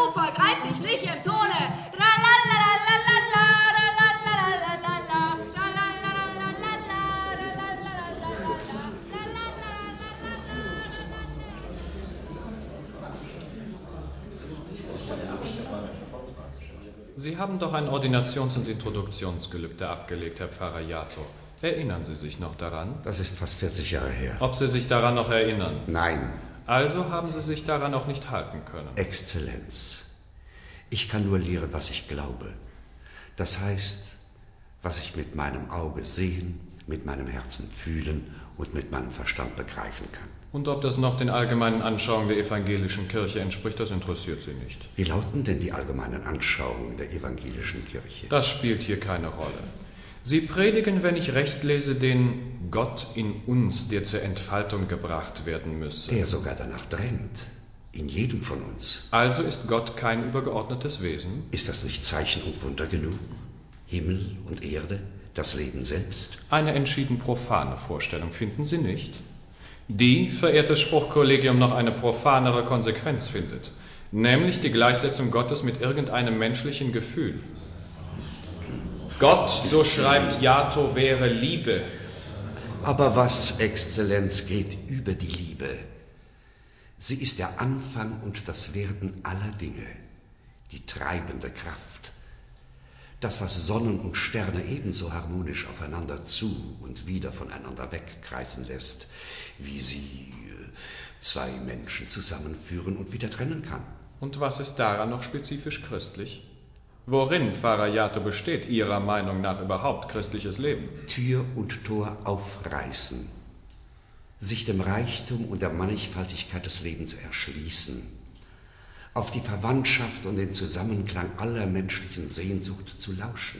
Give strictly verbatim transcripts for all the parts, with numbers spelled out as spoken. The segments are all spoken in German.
du vergreif dich nicht im Tone. Sie haben doch ein Ordinations- und Introduktionsgelübde abgelegt, Herr Pfarrer Jato. Erinnern Sie sich noch daran? Das ist fast vierzig Jahre her. Ob Sie sich daran noch erinnern? Nein. Also haben Sie sich daran auch nicht halten können. Exzellenz, ich kann nur lehren, was ich glaube. Das heißt, was ich mit meinem Auge sehen, mit meinem Herzen fühlen und mit meinem Verstand begreifen kann. Und ob das noch den allgemeinen Anschauungen der evangelischen Kirche entspricht, das interessiert Sie nicht. Wie lauten denn die allgemeinen Anschauungen der evangelischen Kirche? Das spielt hier keine Rolle. Sie predigen, wenn ich recht lese, den Gott in uns, der zur Entfaltung gebracht werden müsse. Der sogar danach drängt, in jedem von uns. Also ist Gott kein übergeordnetes Wesen? Ist das nicht Zeichen und Wunder genug? Himmel und Erde, das Leben selbst? Eine entschieden profane Vorstellung, finden Sie nicht? Die, verehrtes Spruchkollegium, noch eine profanere Konsequenz findet, nämlich die Gleichsetzung Gottes mit irgendeinem menschlichen Gefühl. Gott, so schreibt Jato, wäre Liebe. Aber was, Exzellenz, geht über die Liebe? Sie ist der Anfang und das Werden aller Dinge, die treibende Kraft. Das, was Sonnen und Sterne ebenso harmonisch aufeinander zu und wieder voneinander wegkreisen lässt, wie sie zwei Menschen zusammenführen und wieder trennen kann. Und was ist daran noch spezifisch christlich? Worin, Pfarrer Jato, besteht Ihrer Meinung nach überhaupt christliches Leben? Tür und Tor aufreißen, sich dem Reichtum und der Mannigfaltigkeit des Lebens erschließen, auf die Verwandtschaft und den Zusammenklang aller menschlichen Sehnsucht zu lauschen,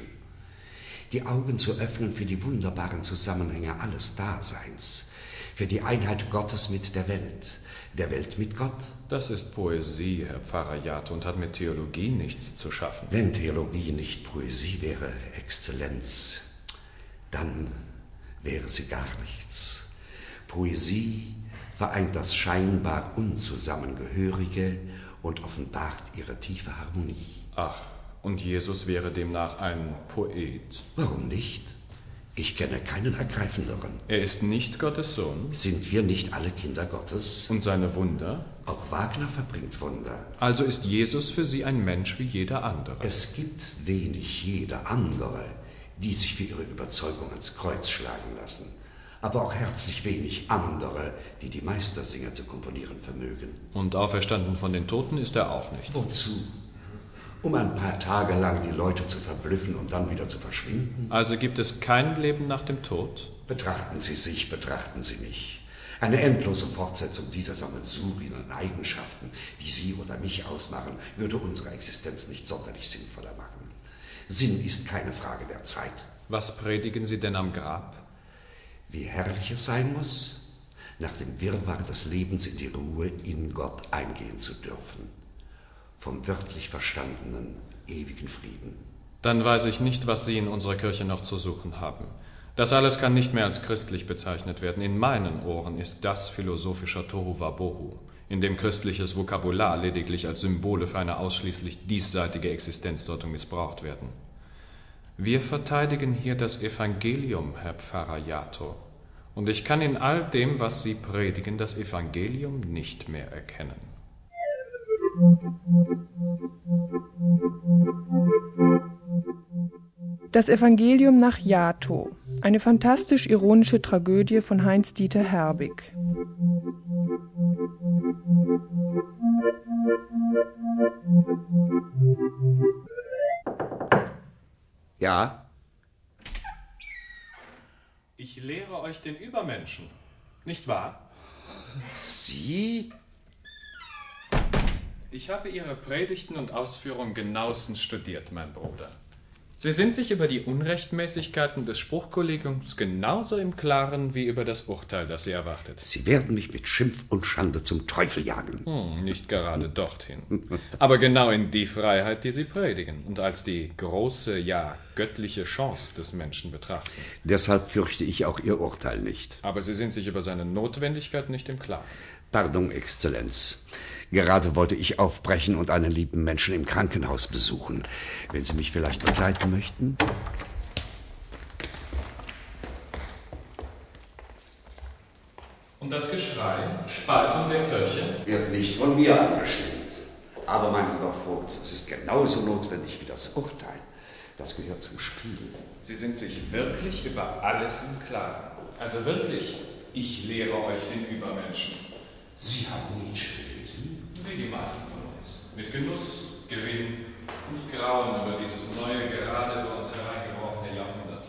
die Augen zu öffnen für die wunderbaren Zusammenhänge alles Daseins, für die Einheit Gottes mit der Welt, der Welt mit Gott. Das ist Poesie, Herr Pfarrer Jato, und hat mit Theologie nichts zu schaffen. Wenn Theologie nicht Poesie wäre, Exzellenz, dann wäre sie gar nichts. Poesie vereint das scheinbar Unzusammengehörige und offenbart ihre tiefe Harmonie. Ach, und Jesus wäre demnach ein Poet? Warum nicht? Ich kenne keinen ergreifenderen. Er ist nicht Gottes Sohn? Sind wir nicht alle Kinder Gottes? Und seine Wunder? Auch Wagner verbringt Wunder. Also ist Jesus für Sie ein Mensch wie jeder andere? Es gibt wenig jeder andere, die sich für ihre Überzeugung ans Kreuz schlagen lassen. Aber auch herzlich wenig andere, die die Meistersinger zu komponieren vermögen. Und auferstanden von den Toten ist er auch nicht. Wozu? Um ein paar Tage lang die Leute zu verblüffen und dann wieder zu verschwinden? Also gibt es kein Leben nach dem Tod? Betrachten Sie sich, betrachten Sie mich. Eine endlose Fortsetzung dieser Sammelsurien an Eigenschaften, die Sie oder mich ausmachen, würde unsere Existenz nicht sonderlich sinnvoller machen. Sinn ist keine Frage der Zeit. Was predigen Sie denn am Grab? Wie herrlich es sein muss, nach dem Wirrwarr des Lebens in die Ruhe in Gott eingehen zu dürfen. Vom wörtlich verstandenen ewigen Frieden. Dann weiß ich nicht, was Sie in unserer Kirche noch zu suchen haben. Das alles kann nicht mehr als christlich bezeichnet werden. In meinen Ohren ist das philosophischer Tohuwabohu, in dem christliches Vokabular lediglich als Symbole für eine ausschließlich diesseitige Existenzdeutung missbraucht werden. Wir verteidigen hier das Evangelium, Herr Pfarrer Jato. Und ich kann in all dem, was Sie predigen, das Evangelium nicht mehr erkennen. Das Evangelium nach Jato, eine fantastisch-ironische Tragödie von Heinz-Dieter Herbig. Ja? Ich lehre euch den Übermenschen, nicht wahr? Sie? Ich habe Ihre Predigten und Ausführungen genauestens studiert, mein Bruder. Sie sind sich über die Unrechtmäßigkeiten des Spruchkollegiums genauso im Klaren wie über das Urteil, das Sie erwartet. Sie werden mich mit Schimpf und Schande zum Teufel jagen. Hm, nicht gerade dorthin. Aber genau in die Freiheit, die Sie predigen und als die große, ja göttliche Chance des Menschen betrachten. Deshalb fürchte ich auch Ihr Urteil nicht. Aber Sie sind sich über seine Notwendigkeit nicht im Klaren. Pardon, Exzellenz. Gerade wollte ich aufbrechen und einen lieben Menschen im Krankenhaus besuchen. Wenn Sie mich vielleicht begleiten möchten? Und das Geschrei, Spaltung der Kirche? Wird nicht von mir anbestimmt. Aber, mein lieber Vogt, es ist genauso notwendig wie das Urteil. Das gehört zum Spiel. Sie sind sich wirklich über alles im Klaren. Also wirklich, ich lehre euch den Übermenschen. Sie haben Nietzsche gelesen? Wie die meisten von uns. Mit Genuss, Gewinn und Grauen über dieses neue, gerade über uns hereingebrochene Jahrhundert.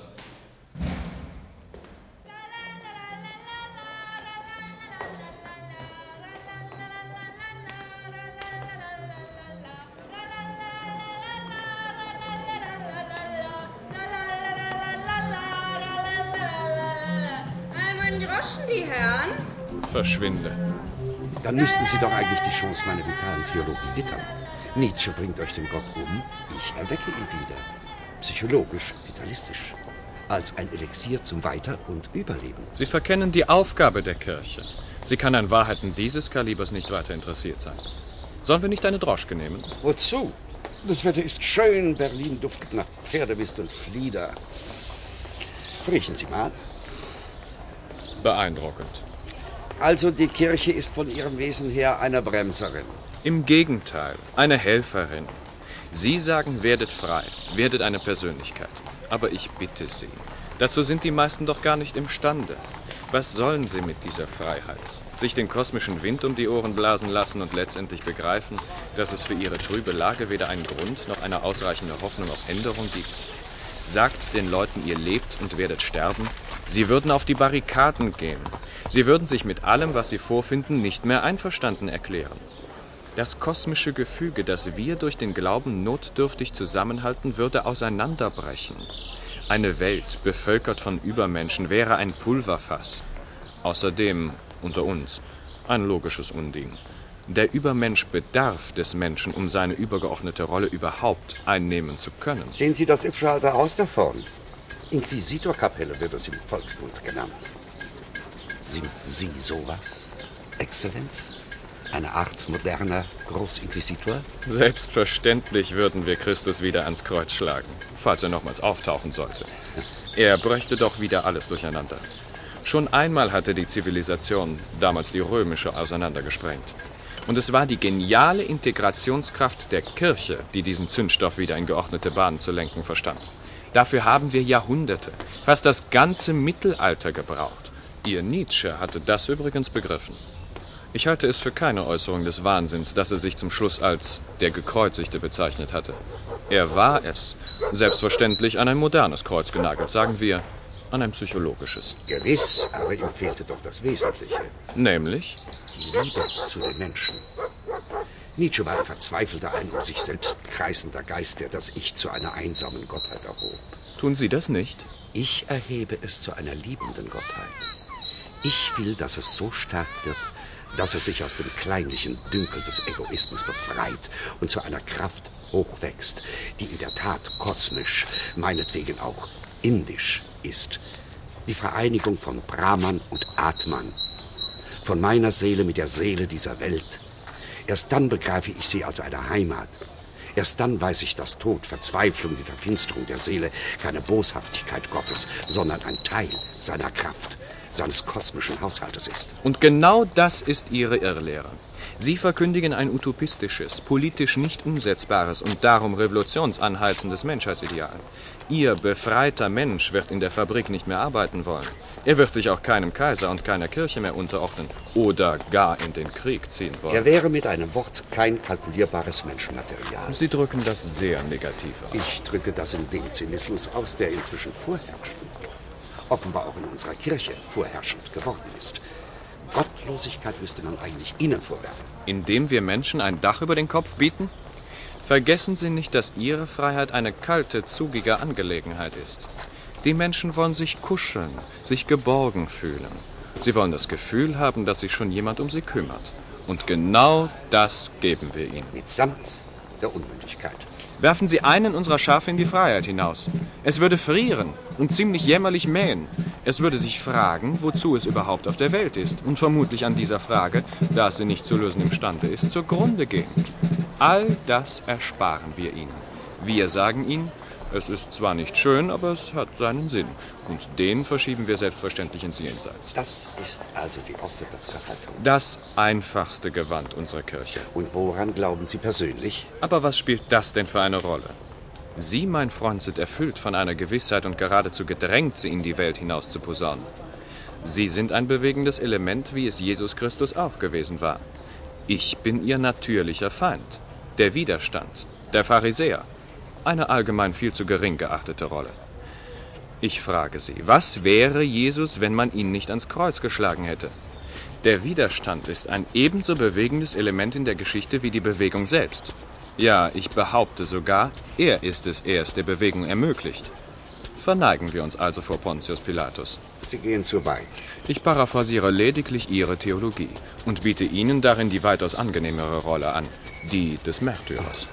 Die Herren? Verschwinde. Dann müssten Sie doch eigentlich die Chance meiner vitalen Theologie wittern. Nietzsche bringt euch den Gott um, ich erwecke ihn wieder. Psychologisch, vitalistisch. Als ein Elixier zum Weiter- und Überleben. Sie verkennen die Aufgabe der Kirche. Sie kann an Wahrheiten dieses Kalibers nicht weiter interessiert sein. Sollen wir nicht eine Droschke nehmen? Wozu? Das Wetter ist schön, Berlin duftet nach Pferdemist und Flieder. Riechen Sie mal. Beeindruckend. Also die Kirche ist von ihrem Wesen her eine Bremserin. Im Gegenteil, eine Helferin. Sie sagen, werdet frei, werdet eine Persönlichkeit. Aber ich bitte Sie, dazu sind die meisten doch gar nicht imstande. Was sollen sie mit dieser Freiheit? Sich den kosmischen Wind um die Ohren blasen lassen und letztendlich begreifen, dass es für ihre trübe Lage weder einen Grund noch eine ausreichende Hoffnung auf Änderung gibt? Sagt den Leuten, ihr lebt und werdet sterben. Sie würden auf die Barrikaden gehen. Sie würden sich mit allem, was sie vorfinden, nicht mehr einverstanden erklären. Das kosmische Gefüge, das wir durch den Glauben notdürftig zusammenhalten, würde auseinanderbrechen. Eine Welt, bevölkert von Übermenschen, wäre ein Pulverfass. Außerdem, unter uns, ein logisches Unding. Der Übermensch bedarf des Menschen, um seine übergeordnete Rolle überhaupt einnehmen zu können. Sehen Sie das hübsche alte Haus da vorn? Inquisitorkapelle wird es im Volksmund genannt. Sind Sie sowas, Exzellenz? Eine Art moderner Großinquisitor? Selbstverständlich würden wir Christus wieder ans Kreuz schlagen, falls er nochmals auftauchen sollte. Er brächte doch wieder alles durcheinander. Schon einmal hatte die Zivilisation, damals die römische, auseinandergesprengt. Und es war die geniale Integrationskraft der Kirche, die diesen Zündstoff wieder in geordnete Bahnen zu lenken verstand. Dafür haben wir Jahrhunderte, fast das ganze Mittelalter gebraucht. Ihr Nietzsche hatte das übrigens begriffen. Ich halte es für keine Äußerung des Wahnsinns, dass er sich zum Schluss als der Gekreuzigte bezeichnet hatte. Er war es, selbstverständlich an ein modernes Kreuz genagelt, sagen wir, an ein psychologisches. Gewiss, aber ihm fehlte doch das Wesentliche. Nämlich? Die Liebe zu den Menschen. Nietzsche war ein verzweifelter, ein um sich selbst kreisender Geist, der das Ich zu einer einsamen Gottheit erhob. Tun Sie das nicht? Ich erhebe es zu einer liebenden Gottheit. Ich will, dass es so stark wird, dass es sich aus dem kleinlichen Dünkel des Egoismus befreit und zu einer Kraft hochwächst, die in der Tat kosmisch, meinetwegen auch indisch ist. Die Vereinigung von Brahman und Atman, von meiner Seele mit der Seele dieser Welt. Erst dann begreife ich sie als eine Heimat. Erst dann weiß ich, dass Tod, Verzweiflung, die Verfinsterung der Seele keine Boshaftigkeit Gottes, sondern ein Teil seiner Kraft, seines kosmischen Haushaltes ist. Und genau das ist Ihre Irrlehre. Sie verkündigen ein utopistisches, politisch nicht umsetzbares und darum revolutionsanheizendes Menschheitsideal. Ihr befreiter Mensch wird in der Fabrik nicht mehr arbeiten wollen. Er wird sich auch keinem Kaiser und keiner Kirche mehr unterordnen oder gar in den Krieg ziehen wollen. Er wäre mit einem Wort kein kalkulierbares Menschenmaterial. Sie drücken das sehr negativ aus. Ich drücke das in dem Zynismus aus, der inzwischen vorherrscht. Offenbar auch in unserer Kirche vorherrschend geworden ist. Gottlosigkeit müsste man eigentlich Ihnen vorwerfen. Indem wir Menschen ein Dach über den Kopf bieten? Vergessen Sie nicht, dass Ihre Freiheit eine kalte, zugige Angelegenheit ist. Die Menschen wollen sich kuscheln, sich geborgen fühlen. Sie wollen das Gefühl haben, dass sich schon jemand um sie kümmert. Und genau das geben wir ihnen. Mitsamt der Unmündigkeit. Werfen Sie einen unserer Schafe in die Freiheit hinaus. Es würde frieren und ziemlich jämmerlich mähen. Es würde sich fragen, wozu es überhaupt auf der Welt ist und vermutlich an dieser Frage, da es sie nicht zu lösen imstande ist, zugrunde gehen. All das ersparen wir ihnen. Wir sagen ihnen, es ist zwar nicht schön, aber es hat seinen Sinn. Und den verschieben wir selbstverständlich ins Jenseits. Das ist also die orthodoxe Haltung. Das einfachste Gewand unserer Kirche. Und woran glauben Sie persönlich? Aber was spielt das denn für eine Rolle? Sie, mein Freund, sind erfüllt von einer Gewissheit und geradezu gedrängt, sie in die Welt hinaus zu posaunen. Sie sind ein bewegendes Element, wie es Jesus Christus auch gewesen war. Ich bin ihr natürlicher Feind, der Widerstand, der Pharisäer. Eine allgemein viel zu gering geachtete Rolle. Ich frage Sie, was wäre Jesus, wenn man ihn nicht ans Kreuz geschlagen hätte? Der Widerstand ist ein ebenso bewegendes Element in der Geschichte wie die Bewegung selbst. Ja, ich behaupte sogar, er ist es erst, der Bewegung ermöglicht. Verneigen wir uns also vor Pontius Pilatus. Sie gehen zu weit. Ich paraphrasiere lediglich Ihre Theologie und biete Ihnen darin die weitaus angenehmere Rolle an, die des Märtyrers.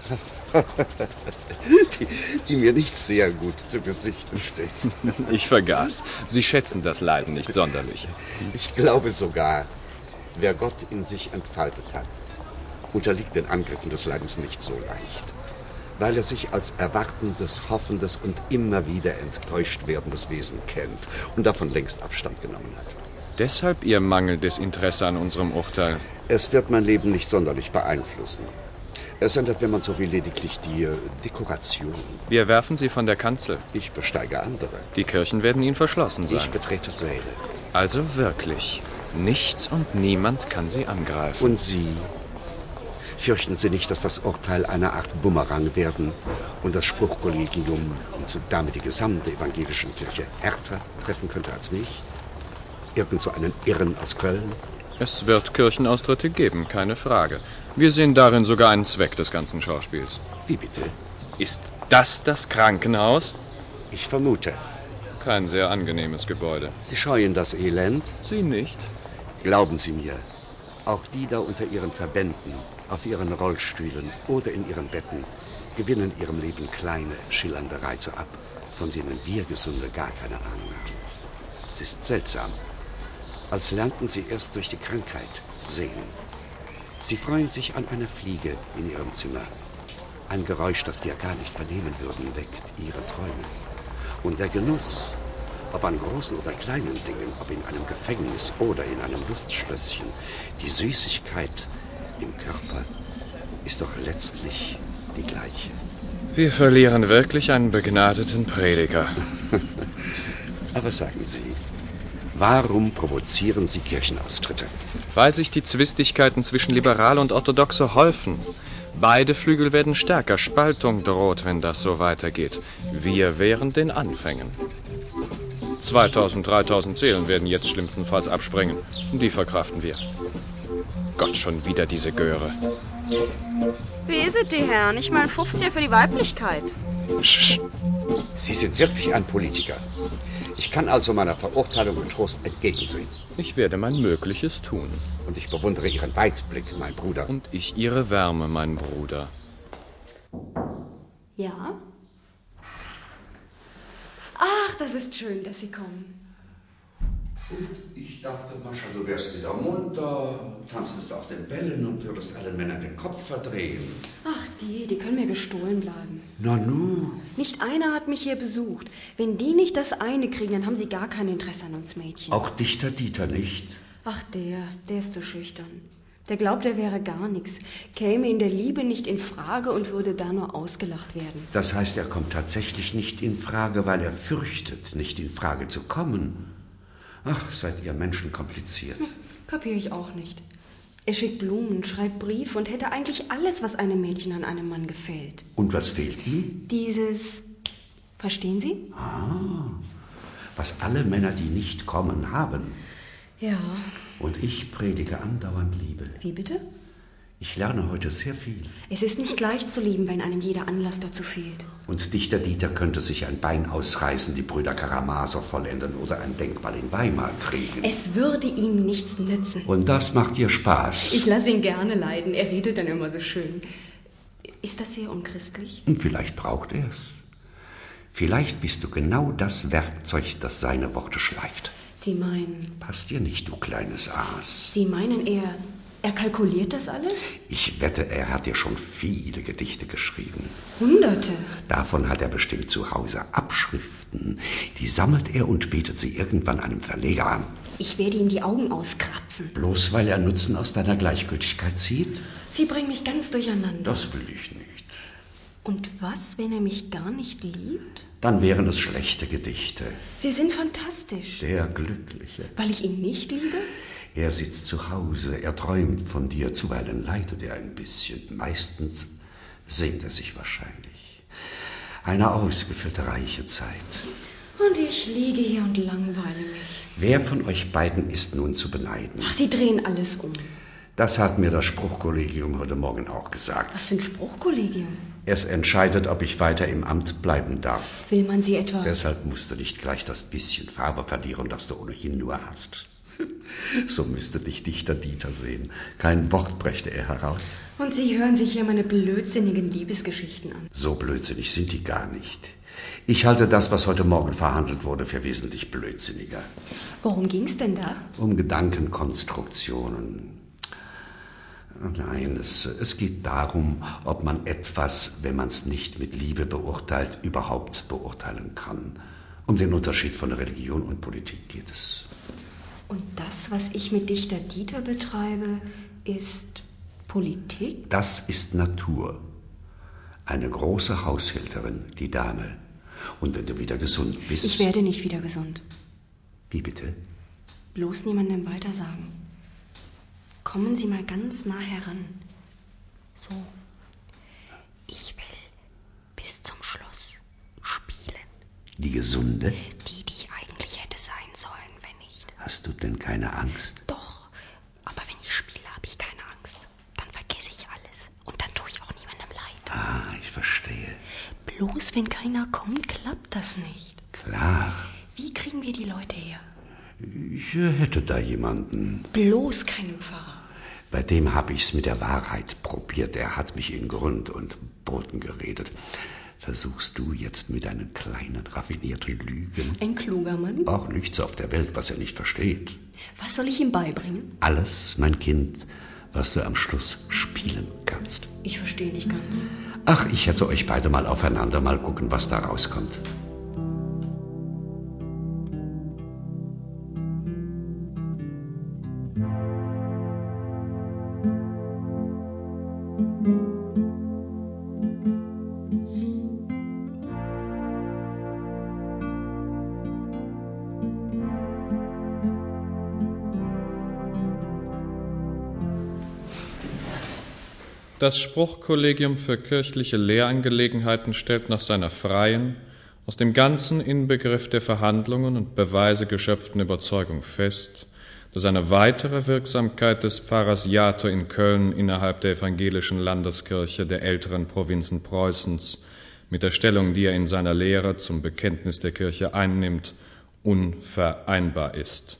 die, die mir nicht sehr gut zu Gesichte steht. Ich vergaß. Sie schätzen das Leiden nicht sonderlich. Ich glaube sogar, wer Gott in sich entfaltet hat, unterliegt den Angriffen des Leidens nicht so leicht, weil er sich als erwartendes, hoffendes und immer wieder enttäuscht werdendes Wesen kennt und davon längst Abstand genommen hat. Deshalb Ihr mangelndes Interesse an unserem Urteil. Es wird mein Leben nicht sonderlich beeinflussen. Es ändert, wenn man so will, lediglich die äh, Dekoration. Wir werfen Sie von der Kanzel. Ich besteige andere. Die Kirchen werden Ihnen verschlossen sein. Ich betrete Säle. Also wirklich, nichts und niemand kann Sie angreifen. Und Sie? Fürchten Sie nicht, dass das Urteil eine Art Bumerang werden und das Spruchkollegium und damit die gesamte evangelische Kirche härter treffen könnte als mich? Irgend so einen Irren aus Köln? Es wird Kirchenaustritte geben, keine Frage. Wir sehen darin sogar einen Zweck des ganzen Schauspiels. Wie bitte? Ist das das Krankenhaus? Ich vermute. Kein sehr angenehmes Gebäude. Sie scheuen das Elend? Sie nicht? Glauben Sie mir, auch die da unter ihren Verbänden, auf ihren Rollstühlen oder in ihren Betten, gewinnen ihrem Leben kleine, schillernde Reize ab, von denen wir Gesunde gar keine Ahnung haben. Es ist seltsam, als lernten sie erst durch die Krankheit sehen. Sie freuen sich an einer Fliege in ihrem Zimmer. Ein Geräusch, das wir gar nicht vernehmen würden, weckt ihre Träume. Und der Genuss, ob an großen oder kleinen Dingen, ob in einem Gefängnis oder in einem Lustschlösschen, die Süßigkeit im Körper ist doch letztlich die gleiche. Wir verlieren wirklich einen begnadeten Prediger. Aber sagen Sie, warum provozieren Sie Kirchenaustritte? Weil sich die Zwistigkeiten zwischen Liberale und Orthodoxe häufen. Beide Flügel werden stärker. Spaltung droht, wenn das so weitergeht. Wir wären den Anfängen. zweitausend, dreitausend Seelen werden jetzt schlimmstenfalls abspringen. Die verkraften wir. Gott, schon wieder diese Göre. Wie ist es, die Herren? Ich meine fünfziger für die Weiblichkeit. Sch. Sie sind wirklich ein Politiker. Ich kann also meiner Verurteilung getrost entgegensehen. Ich werde mein Mögliches tun. Und ich bewundere Ihren Weitblick, mein Bruder. Und ich Ihre Wärme, mein Bruder. Ja? Ach, das ist schön, dass Sie kommen. Und ich dachte, Mascha, du wärst wieder munter, tanztest auf den Bällen und würdest allen Männern den Kopf verdrehen. Ach, die, die können mir gestohlen bleiben. Na nu. Nicht einer hat mich hier besucht. Wenn die nicht das eine kriegen, dann haben sie gar kein Interesse an uns Mädchen. Auch Dichter Dieter nicht? Ach, der, der ist so schüchtern. Der glaubt, er wäre gar nichts, käme in der Liebe nicht in Frage und würde da nur ausgelacht werden. Das heißt, er kommt tatsächlich nicht in Frage, weil er fürchtet, nicht in Frage zu kommen. Ach, seid ihr Menschen kompliziert. Hm, kapiere ich auch nicht. Er schickt Blumen, schreibt Briefe und hätte eigentlich alles, was einem Mädchen an einem Mann gefällt. Und was fehlt ihm? Dieses... Verstehen Sie? Ah, was alle Männer, die nicht kommen, haben. Ja. Und ich predige andauernd Liebe. Wie bitte? Ich lerne heute sehr viel. Es ist nicht leicht zu lieben, wenn einem jeder Anlass dazu fehlt. Und Dichter Dieter könnte sich ein Bein ausreißen, die Brüder Karamasow vollenden oder ein Denkmal in Weimar kriegen. Es würde ihm nichts nützen. Und das macht ihr Spaß? Ich lasse ihn gerne leiden. Er redet dann immer so schön. Ist das sehr unchristlich? Und vielleicht braucht er es. Vielleicht bist du genau das Werkzeug, das seine Worte schleift. Sie meinen... Passt dir nicht, du kleines Aas. Sie meinen, er... er kalkuliert das alles? Ich wette, er hat dir schon viele Gedichte geschrieben. Hunderte? Davon hat er bestimmt zu Hause Abschriften. Die sammelt er und bietet sie irgendwann einem Verleger an. Ich werde ihm die Augen auskratzen. Bloß weil er Nutzen aus deiner Gleichgültigkeit zieht? Sie bringen mich ganz durcheinander. Das will ich nicht. Und was, wenn er mich gar nicht liebt? Dann wären es schlechte Gedichte. Sie sind fantastisch. Der Glückliche. Weil ich ihn nicht liebe? Er sitzt zu Hause, er träumt von dir, zuweilen leidet er ein bisschen. Meistens sehnt er sich wahrscheinlich. Eine ausgefüllte, reiche Zeit. Und ich liege hier und langweile mich. Wer von euch beiden ist nun zu beneiden? Ach, Sie drehen alles um. Das hat mir das Spruchkollegium heute Morgen auch gesagt. Was für ein Spruchkollegium? Es entscheidet, ob ich weiter im Amt bleiben darf. Will man Sie etwa... Deshalb musst du nicht gleich das bisschen Farbe verlieren, das du ohnehin nur hast. So müsste dich Dichter Dieter sehen. Kein Wort brächte er heraus. Und Sie hören sich hier meine blödsinnigen Liebesgeschichten an. So blödsinnig sind die gar nicht. Ich halte das, was heute Morgen verhandelt wurde, für wesentlich blödsinniger. Worum ging's denn da? Um Gedankenkonstruktionen. Nein, es, es geht darum, ob man etwas, wenn man es nicht mit Liebe beurteilt, überhaupt beurteilen kann. Um den Unterschied von Religion und Politik geht es. Und das, was ich mit Dichter Dieter betreibe, ist Politik? Das ist Natur. Eine große Haushälterin, die Dame. Und wenn du wieder gesund bist... Ich werde nicht wieder gesund. Wie bitte? Bloß niemandem weitersagen. Kommen Sie mal ganz nah heran. So. Ich will bis zum Schluss spielen. Die Gesunde? Die, die ich eigentlich hätte sein sollen, wenn nicht. Hast du denn keine Angst? Doch, aber wenn ich spiele, habe ich keine Angst. Dann vergesse ich alles und dann tue ich auch niemandem leid. Ah, ich verstehe. Bloß wenn keiner kommt, klappt das nicht. Klar. Wie kriegen wir die Leute her? Ich hätte da jemanden. Bloß keinen Pfarrer. Bei dem habe ich's mit der Wahrheit probiert. Er hat mich in Grund und Boden geredet. Versuchst du jetzt mit deinen kleinen, raffinierten Lügen? Ein kluger Mann? Auch nichts auf der Welt, was er nicht versteht. Was soll ich ihm beibringen? Alles, mein Kind, was du am Schluss spielen kannst. Ich verstehe nicht ganz. Ach, ich hetze euch beide mal aufeinander, mal gucken, was da rauskommt. Das Spruchkollegium für kirchliche Lehrangelegenheiten stellt nach seiner freien, aus dem ganzen Inbegriff der Verhandlungen und Beweise geschöpften Überzeugung fest, dass eine weitere Wirksamkeit des Pfarrers Jato in Köln innerhalb der evangelischen Landeskirche der älteren Provinzen Preußens mit der Stellung, die er in seiner Lehre zum Bekenntnis der Kirche einnimmt, unvereinbar ist.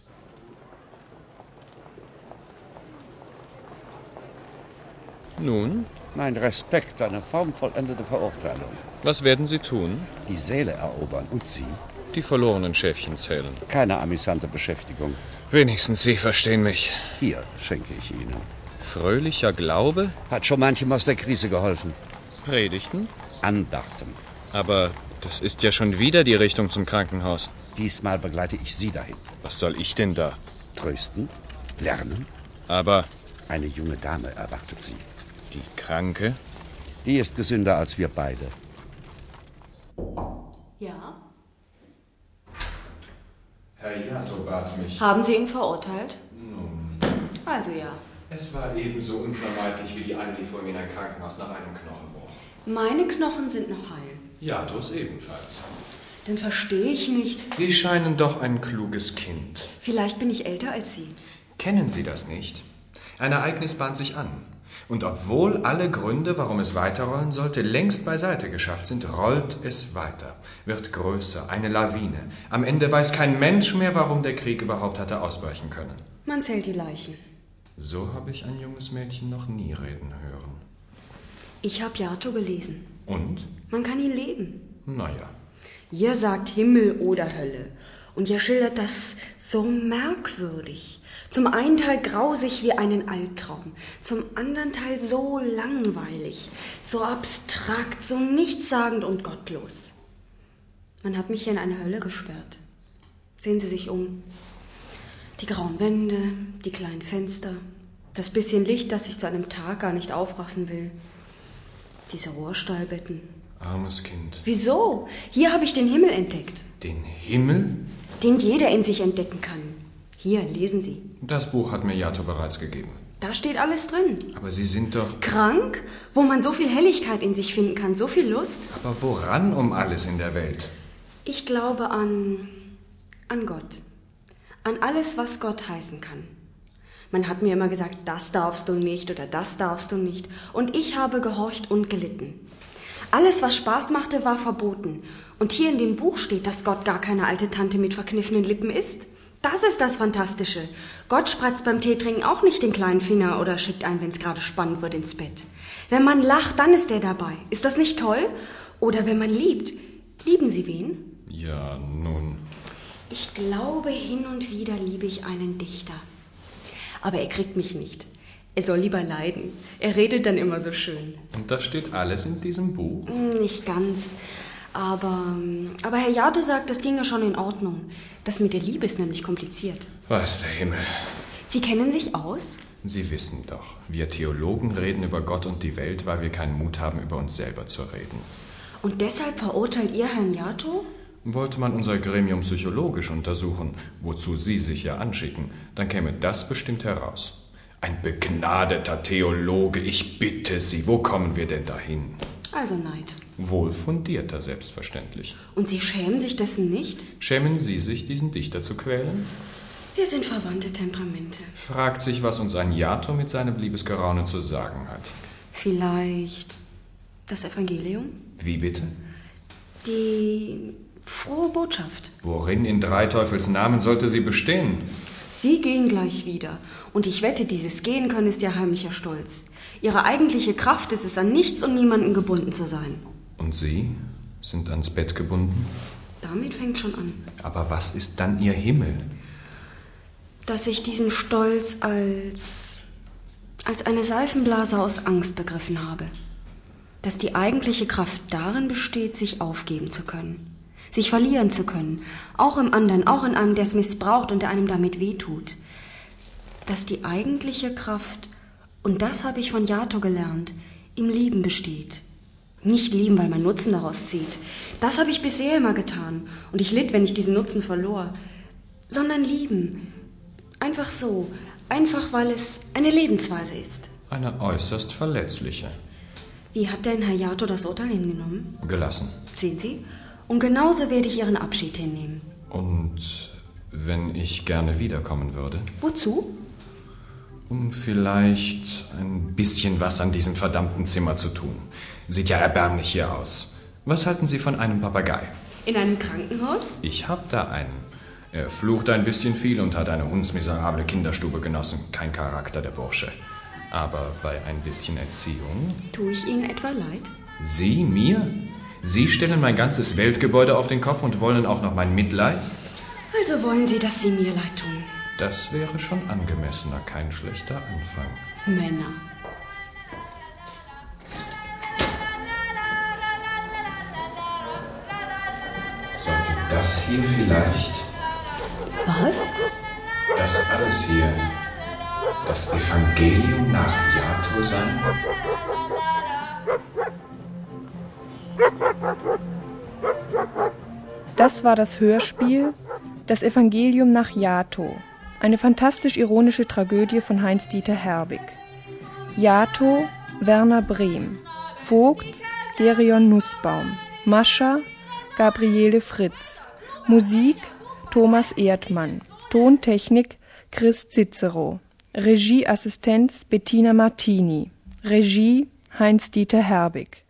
Nun? Mein Respekt, eine formvollendete Verurteilung. Was werden Sie tun? Die Seele erobern. Und Sie? Die verlorenen Schäfchen zählen. Keine amüsante Beschäftigung. Wenigstens Sie verstehen mich. Hier schenke ich Ihnen. Fröhlicher Glaube? Hat schon manchem aus der Krise geholfen. Predigten? Andachten. Aber das ist ja schon wieder die Richtung zum Krankenhaus. Diesmal begleite ich Sie dahin. Was soll ich denn da? Trösten, lernen. Aber eine junge Dame erwartet Sie. Die Kranke? Die ist gesünder als wir beide. Ja? Herr Jato bat mich. Haben Sie ihn verurteilt? Nun. Also ja. Es war ebenso unvermeidlich wie die Einlieferung in ein Krankenhaus nach einem Knochenbruch. Meine Knochen sind noch heil. Jatos ebenfalls. Dann verstehe ich nicht. Sie scheinen doch ein kluges Kind. Vielleicht bin ich älter als Sie. Kennen Sie das nicht? Ein Ereignis bahnt sich an. Und obwohl alle Gründe, warum es weiterrollen sollte, längst beiseite geschafft sind, rollt es weiter, wird größer, eine Lawine. Am Ende weiß kein Mensch mehr, warum der Krieg überhaupt hatte ausbrechen können. Man zählt die Leichen. So habe ich ein junges Mädchen noch nie reden hören. Ich habe Yato gelesen. Und? Man kann ihn leben. Naja. Ihr sagt Himmel oder Hölle. Und ihr schildert das so merkwürdig. Zum einen Teil grausig wie einen Albtraum, zum anderen Teil so langweilig, so abstrakt, so nichtssagend und gottlos. Man hat mich hier in eine Hölle gesperrt. Sehen Sie sich um. Die grauen Wände, die kleinen Fenster, das bisschen Licht, das ich zu einem Tag gar nicht aufraffen will. Diese Rohrstahlbetten. Armes Kind. Wieso? Hier habe ich den Himmel entdeckt. Den Himmel? Den jeder in sich entdecken kann. Hier, lesen Sie. Das Buch hat mir Yato bereits gegeben. Da steht alles drin. Aber Sie sind doch... Krank? Wo man so viel Helligkeit in sich finden kann, so viel Lust? Aber woran um alles in der Welt? Ich glaube an... an Gott. An alles, was Gott heißen kann. Man hat mir immer gesagt, das darfst du nicht oder das darfst du nicht. Und ich habe gehorcht und gelitten. Alles, was Spaß machte, war verboten. Und hier in dem Buch steht, dass Gott gar keine alte Tante mit verkniffenen Lippen ist. Das ist das Fantastische. Gott spreizt beim Teetrinken auch nicht den kleinen Finger oder schickt einen, wenn es gerade spannend wird, ins Bett. Wenn man lacht, dann ist er dabei. Ist das nicht toll? Oder wenn man liebt. Lieben Sie wen? Ja, nun... Ich glaube, hin und wieder liebe ich einen Dichter. Aber er kriegt mich nicht. Er soll lieber leiden. Er redet dann immer so schön. Und das steht alles in diesem Buch? Nicht ganz. Aber, aber Herr Yato sagt, das ginge schon in Ordnung. Das mit der Liebe ist nämlich kompliziert. Weiß der Himmel. Sie kennen sich aus? Sie wissen doch, wir Theologen reden über Gott und die Welt, weil wir keinen Mut haben, über uns selber zu reden. Und deshalb verurteilt ihr Herrn Yato? Wollte man unser Gremium psychologisch untersuchen, wozu Sie sich ja anschicken, dann käme das bestimmt heraus. Ein begnadeter Theologe, ich bitte Sie, wo kommen wir denn dahin? Also Neid. Wohl fundierter, selbstverständlich. Und Sie schämen sich dessen nicht? Schämen Sie sich, diesen Dichter zu quälen? Wir sind verwandte Temperamente. Fragt sich, was uns ein Yato mit seinem Liebesgeraunen zu sagen hat. Vielleicht das Evangelium? Wie bitte? Die frohe Botschaft. Worin in drei Teufels Namen sollte sie bestehen? Sie gehen gleich wieder. Und ich wette, dieses Gehen können ist Ihr heimlicher Stolz. Ihre eigentliche Kraft ist es, an nichts und niemanden gebunden zu sein. Und Sie sind ans Bett gebunden? Damit fängt schon an. Aber was ist dann Ihr Himmel? Dass ich diesen Stolz als, als eine Seifenblase aus Angst begriffen habe. Dass die eigentliche Kraft darin besteht, sich aufgeben zu können. Sich verlieren zu können. Auch im anderen, auch in einem, der es missbraucht und der einem damit wehtut. Dass die eigentliche Kraft, und das habe ich von Yato gelernt, im Lieben besteht. Nicht lieben, weil man Nutzen daraus zieht. Das habe ich bisher immer getan. Und ich litt, wenn ich diesen Nutzen verlor. Sondern lieben. Einfach so. Einfach, weil es eine Lebensweise ist. Eine äußerst verletzliche. Wie hat denn Herr Yato das Urteil hingenommen? Gelassen. Sehen Sie? Und genauso werde ich Ihren Abschied hinnehmen. Und wenn ich gerne wiederkommen würde? Wozu? Um vielleicht ein bisschen was an diesem verdammten Zimmer zu tun. Sieht ja erbärmlich hier aus. Was halten Sie von einem Papagei? In einem Krankenhaus? Ich hab da einen. Er flucht ein bisschen viel und hat eine hundsmiserable Kinderstube genossen. Kein Charakter, der Bursche. Aber bei ein bisschen Erziehung... Tue ich Ihnen etwa leid? Sie, mir? Sie stellen mein ganzes Weltgebäude auf den Kopf und wollen auch noch mein Mitleid? Also wollen Sie, dass Sie mir leid tun? Das wäre schon angemessener, kein schlechter Anfang. Männer. Sollte das hier vielleicht... Was? Das alles hier... das Evangelium nach Yato sein? Das war das Hörspiel Das Evangelium nach Yato, eine fantastisch-ironische Tragödie von Heinz-Dieter Herbig. Yato, Werner Brehm. Vogts, Gerion Nussbaum. Mascha, Gabriele Fritz. Musik, Thomas Erdmann. Tontechnik, Chris Cicero. Regieassistenz, Bettina Martini. Regie, Heinz-Dieter Herbig.